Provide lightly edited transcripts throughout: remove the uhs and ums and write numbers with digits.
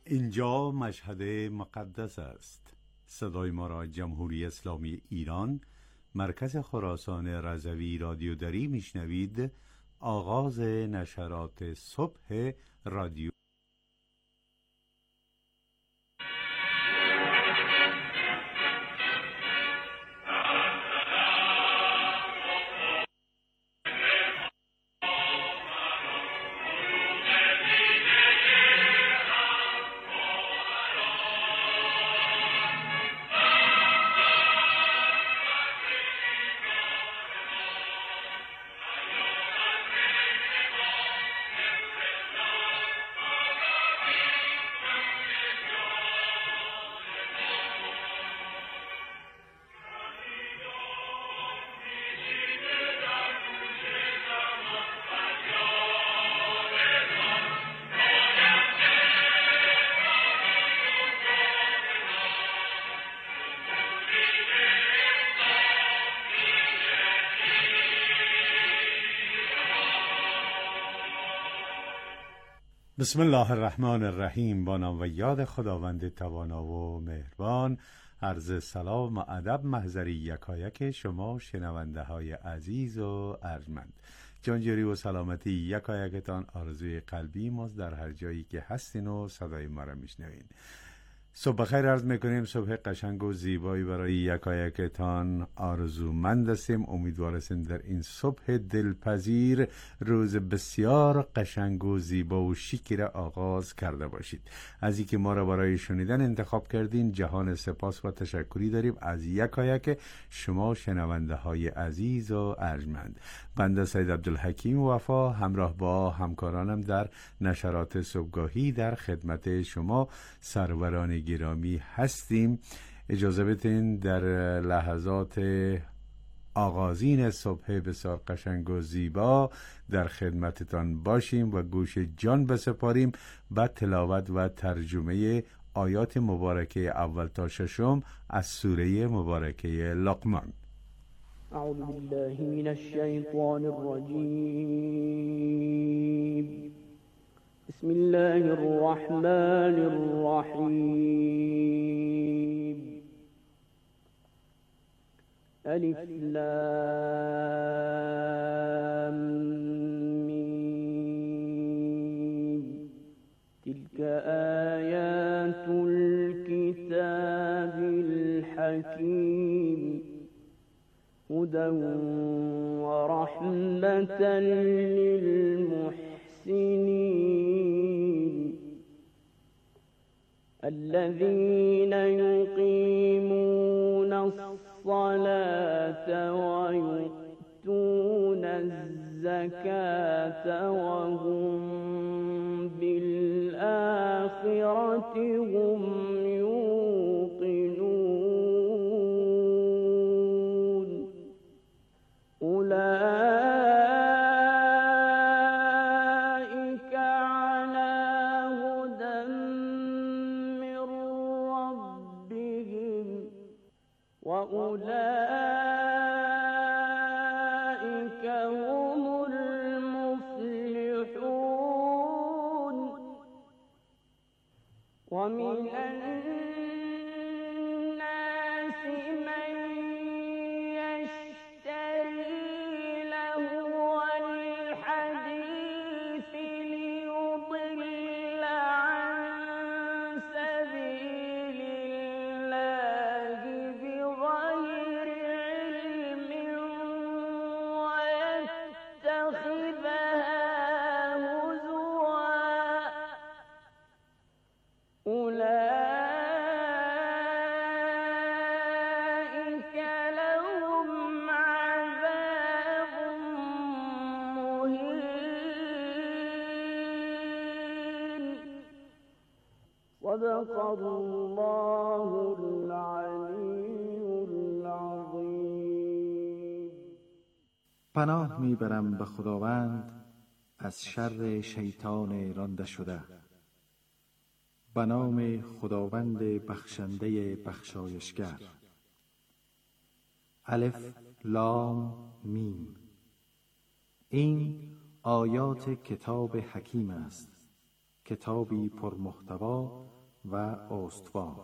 اینجا مشهد مقدس است. صدای ما را جمهوری اسلامی ایران، مرکز خراسان رضوی رادیو دری میشنوید. آغاز نشرات صبح رادیو. بسم الله الرحمن الرحیم. با نام و یاد خداوند توانا و مهربان. عرض سلام و ادب محضری یکایک شما شنونده های عزیز و ارجمند. جانجوری و سلامتی یکایکتان آرزوی قلبی ماست در هر جایی که هستین و صدای ما را میشنوین. صبح بخیر عرض میکنیم. صبح قشنگ و زیبایی برای یکایکتان آرزومند هستیم. امیدوار هستیم در این صبح دلپذیر روز بسیار قشنگ و زیبا و شیکی را آغاز کرده باشید. از اینکه ما را برای شنیدن انتخاب کردین جهان سپاس و تشکری داریم از یکایک شما شنونده های عزیز و ارجمند. بنده سید عبدالحکیم وفا همراه با همکارانم در نشرات صبحگاهی در خدمت شما سروران گرامی هستیم. اجازه بدین در لحظات آغازین صبح بسیار قشنگ و زیبا در خدمتتان باشیم و گوش جان بسپاریم به تلاوت و ترجمه آیات مبارکه اول تا ششم از سوره مبارکه لقمان. اعوذ بالله من الشیطان الرجیم. بسم الله الرحمن الرحیم. الف لام میم. تلك آیات الكتاب الحکیم. هدى ورحمة للمحسنين الذين يقيمون الصلاة ويؤتون الزكاة وهم بالآخرة هم يوقنون. أولئك على هدى من ربهم وأولئك هم المفلحون. ومن الناس من يشتري لهو الحديث ليضل عن سبيل الله بغير علم ويتخذها هزوا. أولئك لهم عذاب مهين. صدق الله العلی العظیم. پناه میبرم به خداوند از شر شیطان رانده شده. به نام خداوند بخشنده بخشایشگر. الف لام میم. این آیات کتاب حکیم است، کتابی پرمحتوا و استوار.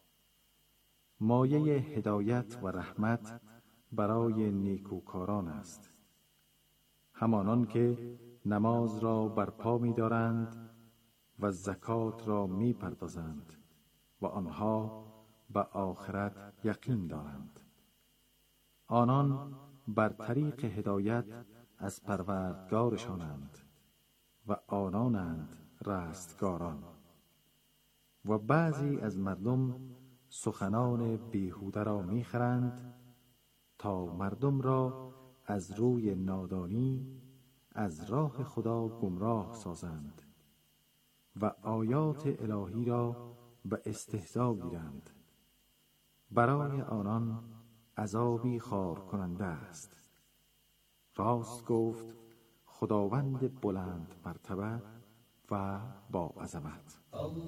مایه هدایت و رحمت برای نیکوکاران است، همانان که نماز را برپا می دارند و زکات را می پردازند و آنها به آخرت یقین دارند. آنان بر طریق هدایت از پروردگارشانند و آنانند رستگاران. و بعضی از مردم سخنان بیهوده را میخرند تا مردم را از روی نادانی از راه خدا گمراه سازند و آیات الهی را به استهزا گیرند. برای آنان عذابی خار کننده است. راست گفت خداوند بلند مرتبه و با عظمت.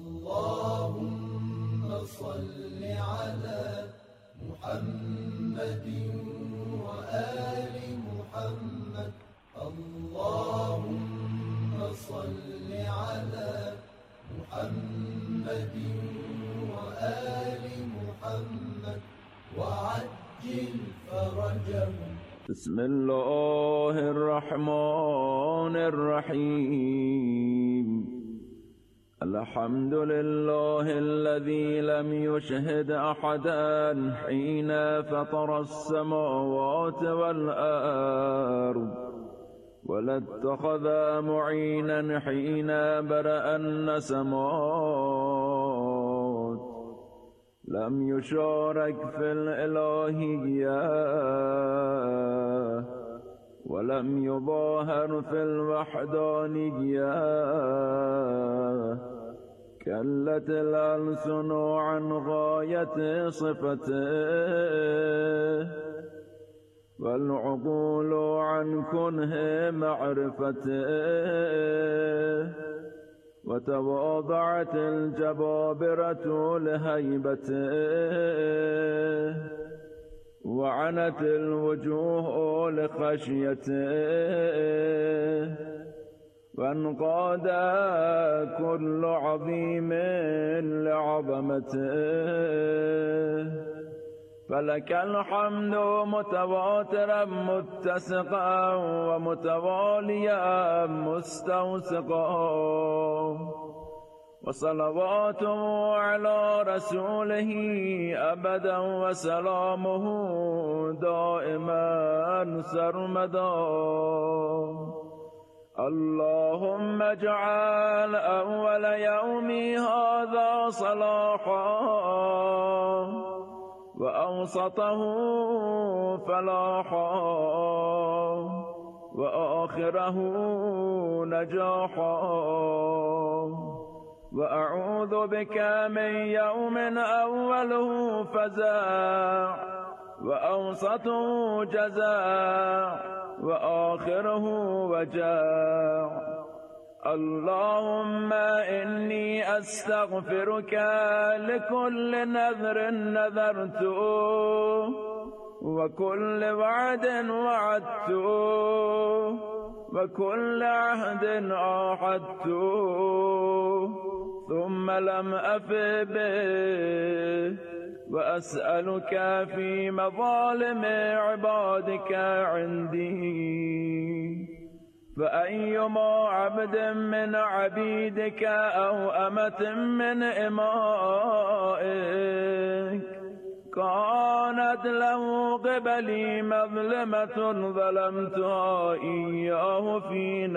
اللهم صل على محمد و آل محمد. اللهم صل على محمد و آل محمد وعجل فرجهم. بسم الله الرحمن الرحيم. الحمد لله الذي لم يشهد أحدا حين فطر السماوات والأرض ولا اتخذ معينا حين برأ النسمات. لم يشارك في الإلهية ولم يظاهر في الوحدانية. كلت الألسن عن غاية صفته والعقول عن كنه معرفته. وتواضعت الجبابرة لهيبته وعنت الوجوه لخشيته. وانقاد كل عظيم لعظمته. فلك الحمد متواترا متسقا ومتواليا مستوسقا. وصلواته على رسوله أبدا وسلامه دائما سرمدا. اللهم اجعل أول يومي هذا صلاحا وأوسطه فلاحا وآخره نجاحا. وأعوذ بك من يوم أوله فزاع وأوسطه جزاع وآخره وجاع. اللهم إني أستغفرك لكل نذر نذرته وكل وعد وعدته وكل عهد عاهدته ثم لم أف به. وأسألك في مظالم عبادك عندي. فأيما عبد من عبيدك أو أمة من إمائك كانت له قبلي مظلمة ظلمتها إياه في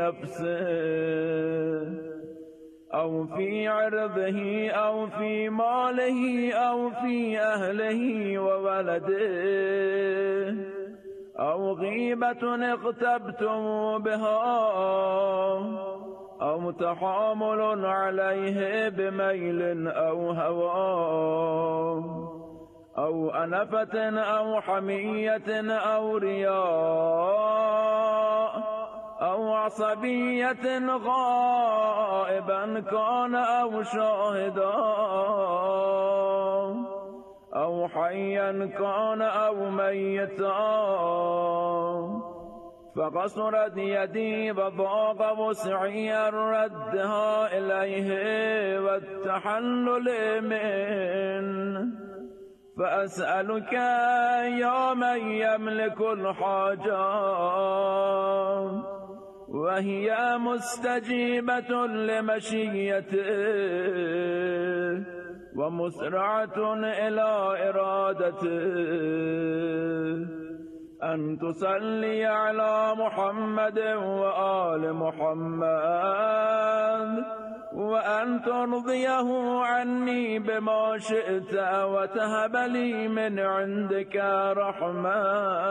نفسه أو في عرضه أو في ماله أو في أهله وولده أو غيبة اغتبتم بها أو تحامل عليه بميل أو هوى أو أنفة أو حمية أو رياء أو عصبية غائبا كان أو شاهدا أو حيا كان أو ميتا. فقصرت يدي وضاق وسعي ردها إليه والتحلل منه فأسألك يا من يملك الحاجات وهي مستجيبة لمشيته ومسرعة إلى إرادته أن تصلي على محمد وآل محمد وأن ترضيه عني بما شئت وتهب لي من عندك رحمة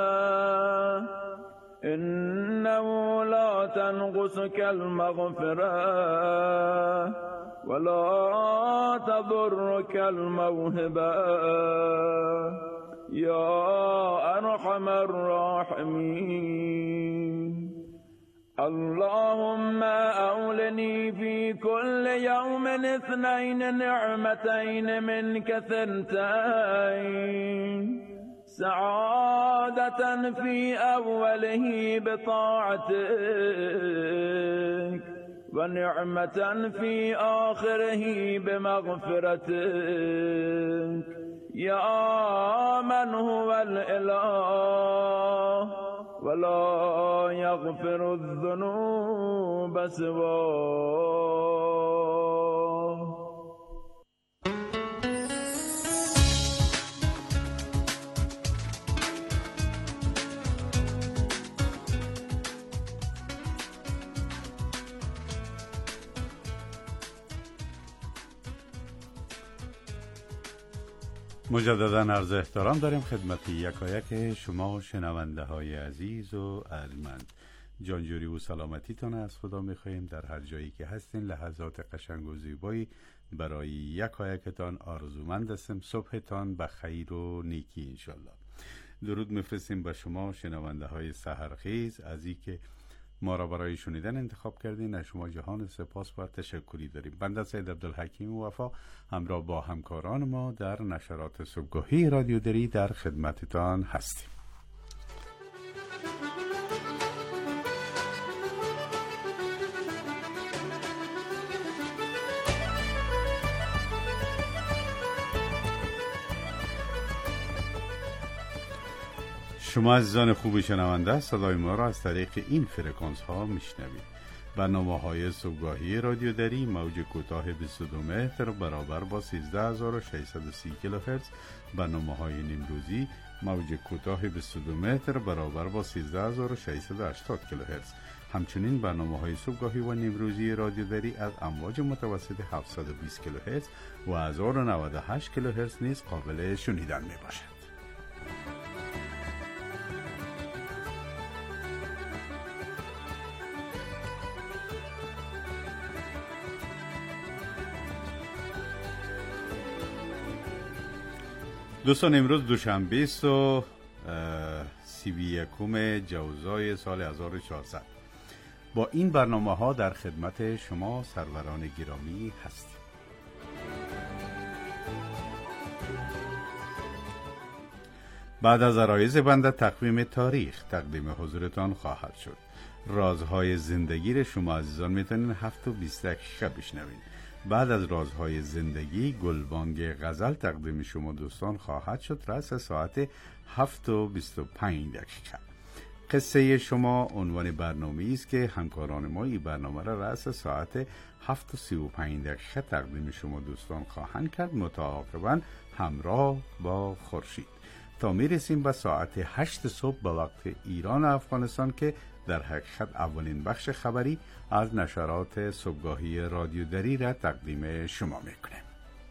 إنه لا تنقصك المغفرة ولا تضرك الموهبة يا أرحم الراحمين. اللهم أولني في كل يوم 2 نعمتين منك 2 سعادة في أوله بطاعتك ونعمة في آخره بمغفرتك يا من هو الإله ولا يغفر الذنوب سواه. مجددا عرض احترام داریم خدمت یکایک شما شنونده های عزیز و ارجمند. جانجوری و سلامتیتان از خدا میخواییم. در هر جایی که هستین لحظات قشنگ و زیبایی برای یکایکتان آرزومند هستیم. صبحتان به خیر و نیکی انشالله. درود میفرستیم به شما شنونده های سحرخیز از این که ما را برای شنیدن انتخاب کردین. از شما جهان سپاس و تشکری داریم. بنده سید عبدالحکیم وفا همراه با همکاران ما در نشرات صبحگاهی رادیو دری در خدمتتان هستیم. شما عزیزان خوب شنونده صدای ما را از طریق این فرکانس ها میشنوید. برنامه های صبحگاهی رادیو دری موج کوتاه 22 متر برابر با 13630 کیلوهرتز، برنامه های نیمروزی موج کوتاه 22 متر برابر با 13680 کیلوهرتز. همچنین برنامه های صبحگاهی و نیمروزی رادیو دری از امواج متوسط 720 کیلوهرتز و 1098 کیلوهرتز نیز قابل شنیدن می باشد. دوستان امروز دوشنبه است و 31 جوزای سال 1400. با این برنامه ها در خدمت شما سروران گرامی هستیم. بعد از عرایض بنده تقویم تاریخ تقدیم حضورتان خواهد شد. رازهای زندگی را شما عزیزان میتونین 7:20 دقیقه بشنوین. بعد از رازهای زندگی گلبانگ غزل تقدیم شما دوستان خواهد شد رأس ساعت 7:25 دقیقه. قصه شما عنوان برنامه‌ای است که همکاران ما این برنامه را رأس ساعت 7:35 دقیقه تقدیم شما دوستان خواهند کرد، متعاقباً همراه با خورشید، تا میرسیم به ساعت 8 صبح به وقت ایران و افغانستان که در حقیقت اولین بخش خبری از نشرات صبحگاهی رادیو دری را تقدیم شما میکنیم.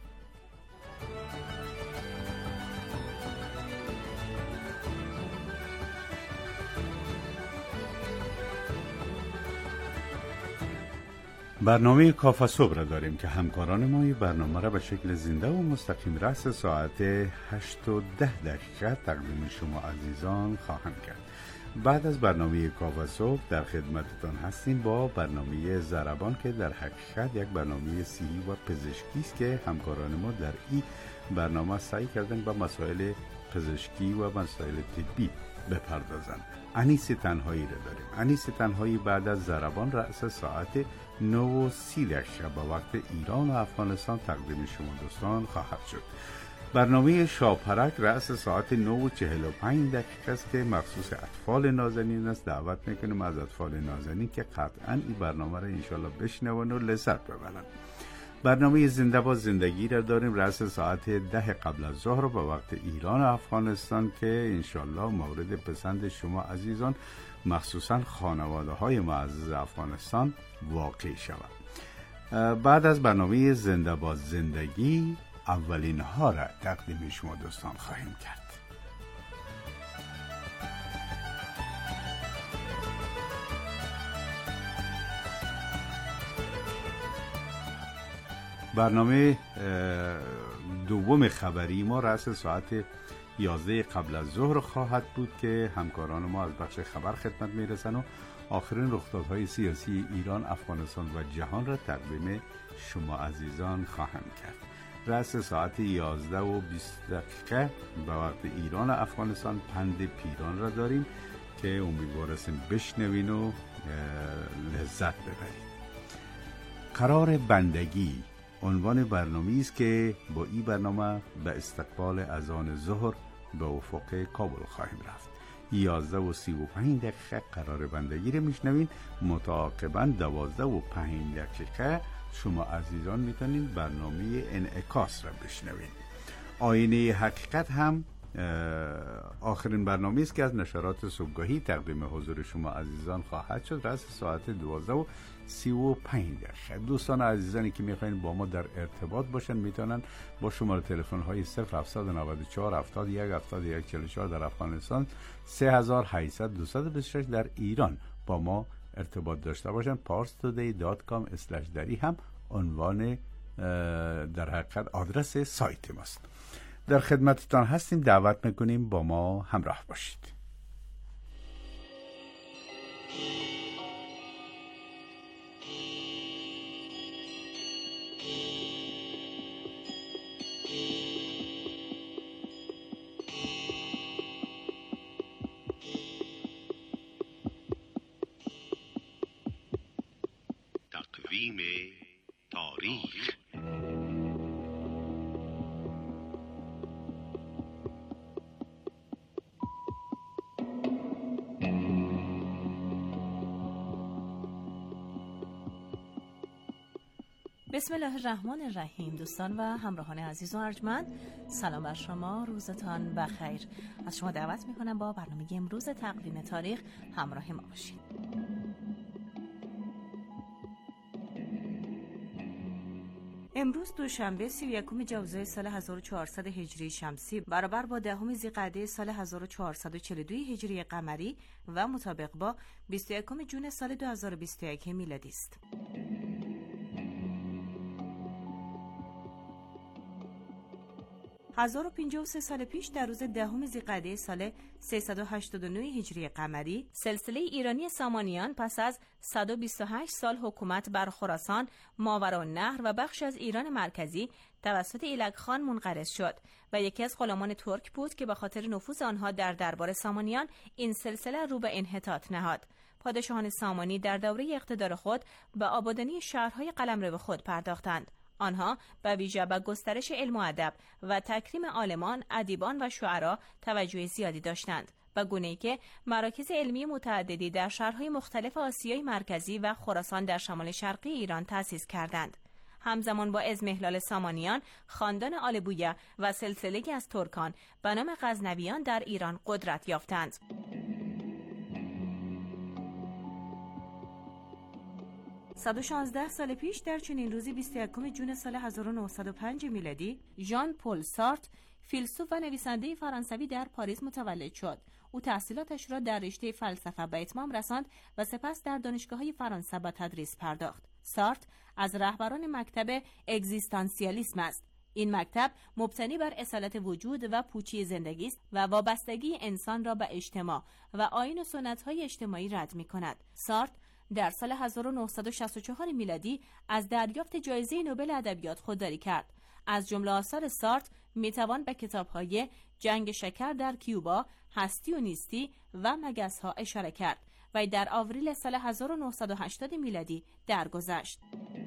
برنامه کافه صبح را داریم که همکاران ما این برنامه را به شکل زنده و مستقیم رأس ساعت 8:10 دقیقه تقدیم شما عزیزان خواهند کرد. بعد از برنامه کافه صبح در خدمتتان هستیم با برنامه ضربان که در حقیقت یک برنامه صحی و پزشکی است که همکاران ما در این برنامه سعی کردن با مسائل پزشکی و مسائل طبی بپردازند. انیس تنهایی را داریم. انیس تنهایی بعد از ضربان رأس ساعت 9:30 شب به وقت ایران و افغانستان تقدیم شما دوستان خواهد شد. برنامه شاپرک رأس ساعت 9:45 است که مخصوص اطفال نازنین است. دعوت میکنیم از اطفال نازنین که قطعا این برنامه را انشالله بشنون و لذت ببرند. برنامه زنده با زندگی را داریم رأس ساعت 10 قبل از ظهر به وقت ایران و افغانستان که انشالله مورد پسند شما عزیزان مخصوصا خانواده های معزز افغانستان واقع شود. بعد از برنامه زنده با زندگی اولین ها را تقدیم شما دوستان خواهیم کرد. برنامه دوم خبری ما رأس ساعت 11 قبل از ظهر خواهد بود که همکاران ما از بخش خبر خدمت میرسن و آخرین رخدادهای سیاسی ایران، افغانستان و جهان را تقدیم شما عزیزان خواهند کرد. رأس ساعت 11:20 به وقت ایران و افغانستان پند پیران را داریم که امیدواریم بشنوین و لذت ببرید. قرار بندگی عنوان برنامه‌ای است که با این برنامه به استقبال اذان ظهر به افق کابل خواهیم رفت. 11:35 قرار بندگی رو میشنوین. متعاقباً 12:05 شما عزیزان میتونید برنامه انعکاس را بشنوین. آینه حقیقت هم آخرین برنامه است که از نشرات صبحگاهی تقدیم حضور شما عزیزان خواهد شد رأس ساعت 12:35. دوستان عزیزانی که میخواین با ما در ارتباط باشن میتونن با شماره تلفن های 0794 71 71 44 در افغانستان، 3800 در ایران با ما ارتباط داشته باشن. parstoday.com/dari هم عنوان در حقیقت آدرس سایت ماست. در خدمتتان هستیم. دعوت میکنیم با ما همراه باشید. تقویم تاریخ. بسم الله الرحمن الرحیم. دوستان و همراهان عزیز و ارجمند، سلام بر شما، روزتان بخیر. از شما دعوت میکنم با برنامه امروز تقویم تاریخ همراه ما باشید. امروز دوشنبه 31 جوزای سال 1400 هجری شمسی برابر با 10 ذیقعده سال 1442 هجری قمری و مطابق با 21 جون سال 2021 میلادی است. 1053 سال پیش در روز 10 ذیقعده سال 389 هجری قمری سلسله ایرانی سامانیان پس از 128 سال حکومت بر خراسان، ماوراءالنهر و بخش از ایران مرکزی توسط ایلک خان منقرض شد و یکی از غلامان ترک بود که به خاطر نفوذ آنها در دربار سامانیان این سلسله رو به انحطاط نهاد. پادشاهان سامانی در دوره اقتدار خود به آبادانی شهرهای قلمرو خود پرداختند. آنها به ویژه به گسترش علم و ادب و تکریم عالمان، ادیبان و شعرا توجه زیادی داشتند، به گونه‌ای که مراکز علمی متعددی در شهرهای مختلف آسیای مرکزی و خراسان در شمال شرقی ایران تأسیس کردند. همزمان با اضمحلال سامانیان، خاندان آل بویه و سلسله‌ای از ترکان به نام غزنویان در ایران قدرت یافتند. 116 سال پیش در چنین روزی 21 جون سال 1905 میلادی ژان پل سارتر، فیلسوف و نویسنده فرانسوی در پاریس متولد شد. او تحصیلاتش را در رشته فلسفه به اتمام رساند و سپس در دانشگاه‌های فرانسه به تدریس پرداخت. سارتر از رهبران مکتب اگزیستانسیالیسم است. این مکتب مبتنی بر اصالت وجود و پوچی زندگی است و وابستگی انسان را به اجتماع و آیین و سنت‌های اجتماعی رد می‌کند. سارتر در سال 1964 میلادی از دریافت جایزه نوبل ادبیات خودداری کرد. از جمله آثار سارتر میتوان به کتاب‌های جنگ شکر در کیوبا، هستی و نیستی و مگس‌ها اشاره کرد و در آوریل سال 1980 میلادی درگذشت.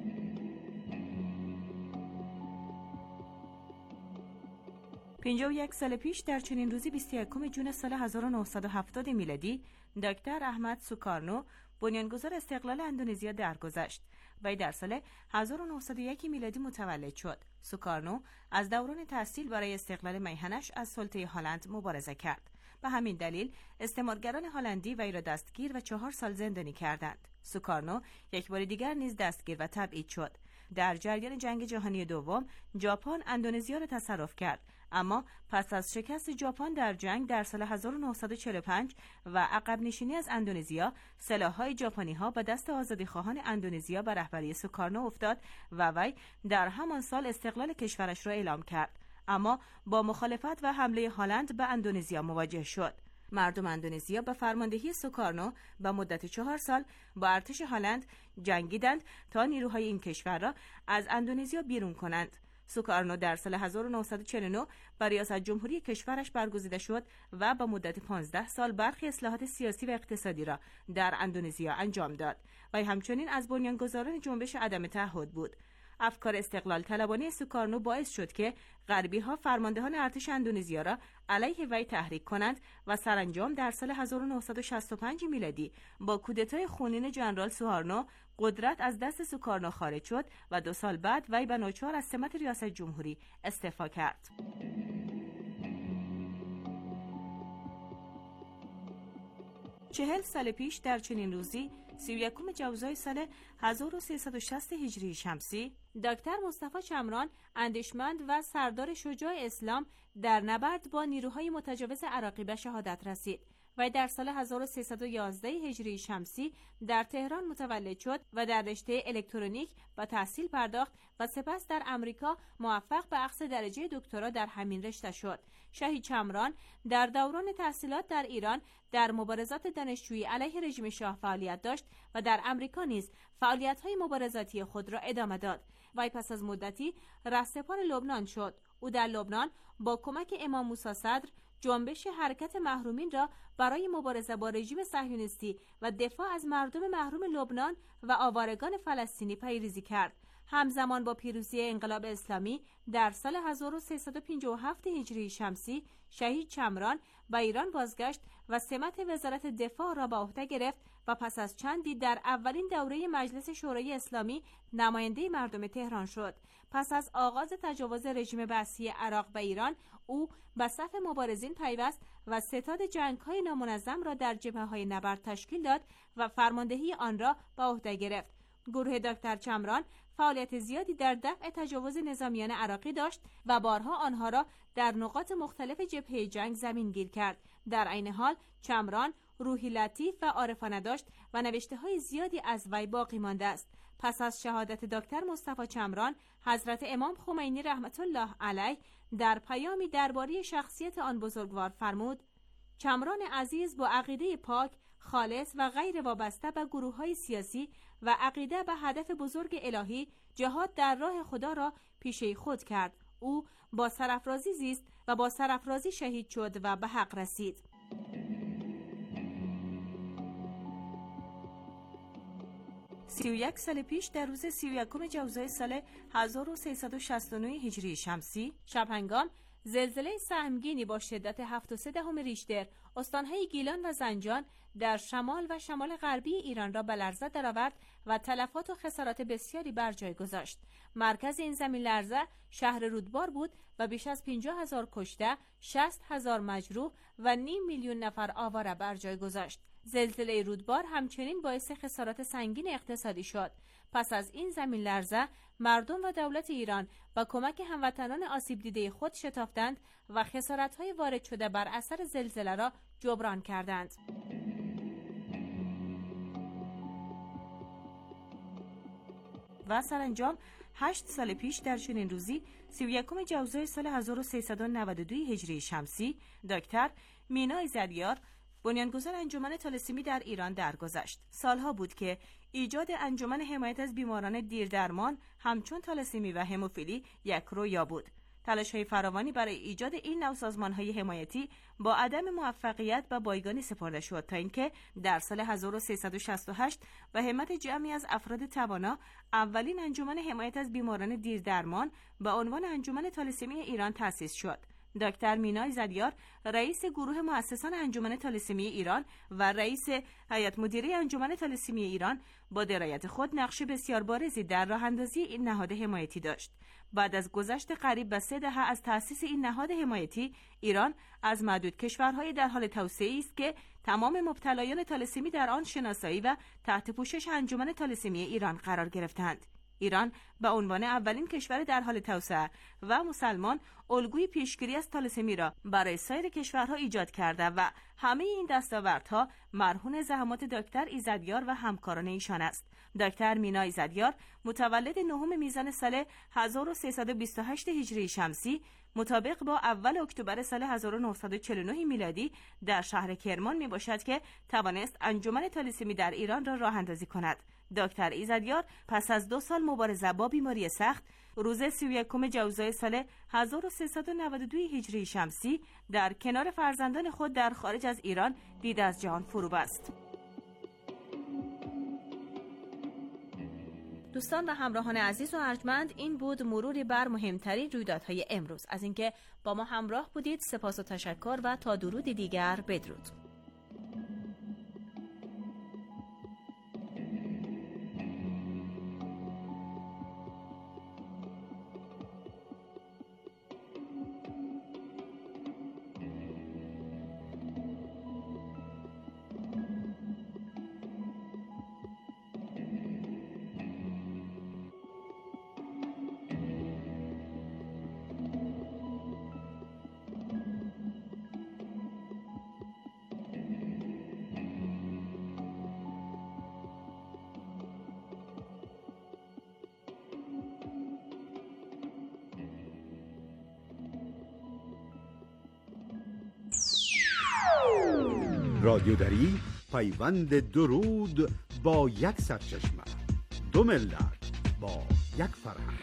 پنجاه و یک سال پیش در چنین روزی 21 جون سال 1970 میلادی دکتر احمد سوکارنو بنیانگذار استقلال اندونزیا درگذشت و در سال 1901 میلادی متولد شد. سوکارنو از دوران تحصیل برای استقلال میهنش از سلطه هلند مبارزه کرد. به همین دلیل استعمارگران هلندی وی را دستگیر و 4 سال زندانی کردند. سوکارنو یک بار دیگر نیز دستگیر و تبعید شد. در جریان جنگ جهانی دوم ژاپن اندونزیا را تصرف کرد، اما پس از شکست ژاپن در جنگ در سال 1945 و عقب نشینی از اندونزیا، سلاح‌های ژاپنی‌ها به دست آزادیخواهان اندونزیا به رهبری سوکارنو افتاد و وی در همان سال استقلال کشورش را اعلام کرد، اما با مخالفت و حمله هلند به اندونزیا مواجه شد. مردم اندونزیا به فرماندهی سوکارنو به مدت 4 سال با ارتش هلند جنگیدند تا نیروهای این کشور را از اندونزیا بیرون کنند. سوکارنو در سال 1949 به ریاست جمهوری کشورش برگزیده شد و به مدت 15 سال برخی اصلاحات سیاسی و اقتصادی را در اندونزیا انجام داد و همچنین از بنیانگذاران جنبش عدم تعهد بود. افکار استقلال طلبانه سوکارنو باعث شد که غربی‌ها فرماندهان ارتش اندونزیا را علیه وی تحریک کنند و سرانجام در سال 1965 میلادی با کودتای خونین ژنرال سوهارنو قدرت از دست سوکارنو خارج شد و 2 سال بعد وی به ناچار از سمت ریاست جمهوری استعفا کرد. 40 سال پیش در چنین روزی 31 جوزای سال 1360 هجری شمسی دکتر مصطفی چمران اندیشمند و سردار شجاع اسلام در نبرد با نیروهای متجاوز عراقی به شهادت رسید و در سال 1311 هجری شمسی در تهران متولد شد و در رشته الکترونیک به تحصیل پرداخت و سپس در امریکا موفق به اخذ درجه دکترا در همین رشته شد. شهید چمران در دوران تحصیلات در ایران در مبارزات دانشجویی علیه رژیم شاه فعالیت داشت و در امریکا نیز فعالیت‌های مبارزاتی خود را ادامه داد. وی پس از مدتی رهسپار لبنان شد. او در لبنان با کمک امام موسی صدر جنبش حرکت محرومین را برای مبارزه با رژیم صهیونیستی و دفاع از مردم محروم لبنان و آوارگان فلسطینی پیروزی کرد. همزمان با پیروزی انقلاب اسلامی در سال 1357 هجری شمسی شهید چمران به ایران بازگشت و سمت وزارت دفاع را به عهده گرفت و پس از چندی در اولین دوره مجلس شورای اسلامی نماینده مردم تهران شد. پس از آغاز تجاوز رژیم بعثی عراق به ایران، او به صف مبارزین پیوست و ستاد جنگ‌های نامنظم را در جبهه‌های نبرد تشکیل داد و فرماندهی آن را به عهده گرفت. گروه دکتر چمران فعالیت زیادی در دفع تجاوز نظامیان عراقی داشت و بارها آنها را در نقاط مختلف جبهه جنگ زمینگیر کرد. در عین حال چمران روحی لطیف و عارفانه داشت و نوشته‌های زیادی از وی باقی مانده است. پس از شهادت دکتر مصطفی چمران، حضرت امام خمینی رحمت الله علیه در پیامی درباره شخصیت آن بزرگوار فرمود: چمران عزیز با عقیده پاک، خالص و غیر وابسته به گروه‌های سیاسی و عقیده به هدف بزرگ الهی، جهاد در راه خدا را پیشه خود کرد. او با سرافرازی زیست و با سرافرازی شهید شد و به حق رسید. سی و یک سال پیش در روز 31 جوزای سال 1369 هجری شمسی شبهنگام زلزله سهمگینی با شدت 7.3 ریشتر استانهای گیلان و زنجان در شمال و شمال غربی ایران را به لرزه درآورد و تلفات و خسارات بسیاری بر جای گذاشت. مرکز این زمین لرزه شهر رودبار بود و بیش از 50,000 کشته، 60,000 مجروح و 500,000 نفر آواره بر جای گذاشت. زلزله رودبار همچنین باعث خسارات سنگین اقتصادی شد. پس از این زمین لرزه مردم و دولت ایران با کمک هموطنان آسیب دیده خود شتافتند و خسارت‌های وارد شده بر اثر زلزله را جبران کردند. و سرانجام 8 سال پیش در چنین روزی 31 جوزای سال 1392 هجری شمسی دکتر مینای زریار بنیانگذار انجمن طالسمی در ایران درگذشت. سالها بود که ایجاد انجمن حمایت از بیماران دیردرمان همچون طالسمی و هموفیلی یک رویا بود. تلاش‌های فراوانی برای ایجاد این نوع سازمان‌های حمایتی با عدم موفقیت و بایگانی سپرده شد تا اینکه در سال 1368 به همت جمعی از افراد توانا اولین انجمن حمایت از بیماران دیردرمان به عنوان انجمن تالسمی ایران تأسیس شد. دکتر مینای زدیار، رئیس گروه مؤسسان انجمن تالسمی ایران و رئیس هیئت مدیره انجمن تالسمی ایران، با درایت خود نقش بسیار بارزی در راه‌اندازی این نهاد حمایتی داشت. بعد از گذشت قریب به 3 دهه از تأسیس این نهاد حمایتی، ایران از معدود کشورهای در حال توسعه است که تمام مبتلایان تالسمی در آن شناسایی و تحت پوشش انجمن تالسمی ایران قرار گرفتند. ایران به عنوان اولین کشور در حال توسعه و مسلمان الگوی پیشگیری از تالسمی را برای سایر کشورها ایجاد کرده و همه این دستاوردها مرهون زحمات دکتر ایزدیار و همکاران ایشان است. دکتر مینای ایزدیار متولد 9 میزان سال 1328 هجری شمسی مطابق با اول اکتبر سال 1949 میلادی در شهر کرمان می باشد که توانست انجمن تالسمی در ایران را راه اندازی کند. دکتر ایزدیار پس از 2 سال مبارزه با بیماری سخت، روز 31 جوزای سال 1392 هجری شمسی در کنار فرزندان خود در خارج از ایران دید از جهان فرو بست. دوستان و همراهان عزیز و ارجمند، این بود مروری بر مهمترین رویدادهای امروز. از اینکه با ما همراه بودید سپاس و تشکر و تا درودی دیگر بدرود. رادیو دری، پیوند درود با یک سرچشمه، 2 ملت با یک فرهنگ.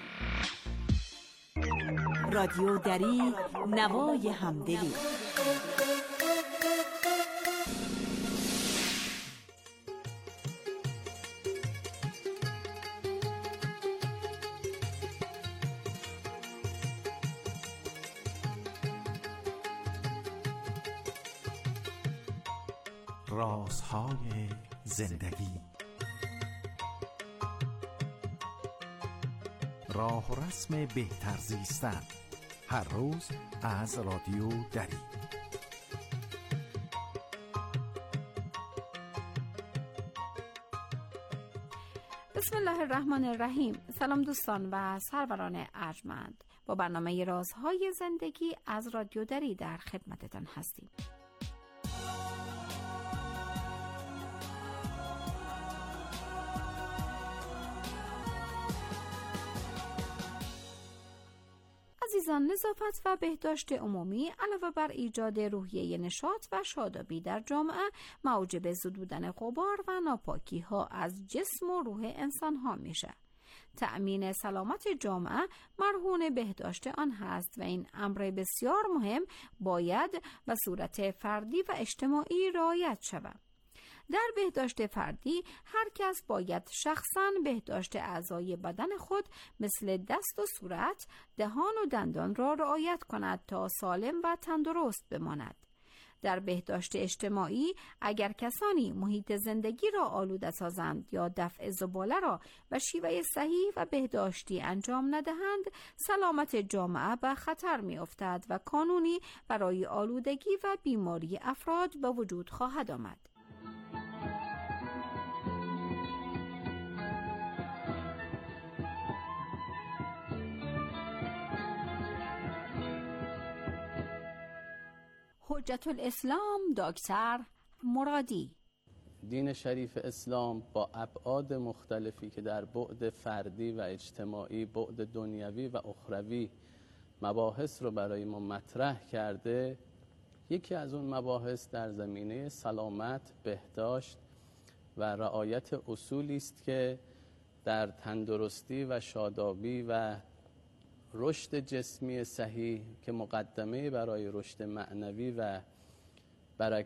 رادیو دری، نوای همدلی. رازهای زندگی، راه و رسم بهتر زیستن، هر روز از رادیو دری. بسم الله الرحمن الرحیم. سلام دوستان و سروران ارجمند، با برنامه رازهای زندگی از رادیو دری در خدمتتان هستیم. عزیزان، نظافت و بهداشت عمومی علاوه بر ایجاد روحیه نشاط و شادابی در جامعه، موجب زدودن غبار و ناپاکی ها از جسم و روح انسان ها میشه. تأمین سلامت جامعه مرهون بهداشت آن هست و این امر بسیار مهم باید به صورت فردی و اجتماعی رعایت شود. در بهداشت فردی هر کس باید شخصاً بهداشت اعضای بدن خود مثل دست و صورت، دهان و دندان را رعایت کند تا سالم و تندرست بماند. در بهداشت اجتماعی اگر کسانی محیط زندگی را آلوده سازند یا دفع زباله را به شیوه صحیح و بهداشتی انجام ندهند، سلامت جامعه به خطر می افتد و کانونی برای آلودگی و بیماری افراد به وجود خواهد آمد. حجت الاسلام دکتر مرادی. دین شریف اسلام با ابعاد مختلفی که در بعد فردی و اجتماعی، بعد دنیوی و اخروی مباحث رو برای ما مطرح کرده، یکی از اون مباحث در زمینه سلامت، بهداشت و رعایت اصولی است که در تندرستی و شادابی و رشد جسمی صحیح که مقدمه برای رشد معنوی و